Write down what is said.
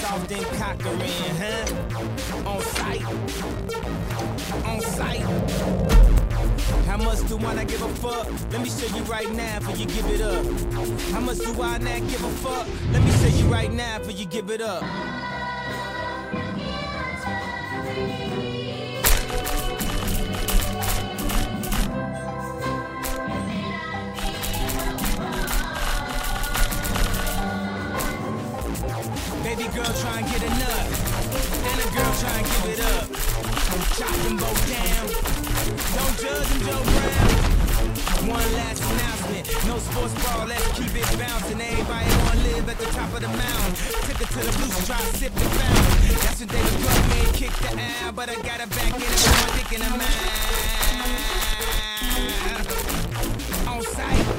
soft and cockering, huh? On sight, on sight. How much do I not give a fuck? Let me show you right now before you give it up. How much do I not give a fuck? Let me show you right now before you give it up. Baby girl try and get a nut, and a girl try and give it up. Chop them both down, don't judge them, Joe Brown. One last announcement, no sports ball, let's keep it bouncing. Everybody wanna live at the top of the mountain. Took it to the blue, try to sip the fountain. That's when David Club man kicked the out, but I got her back in it, my dick in her mouth. On sight.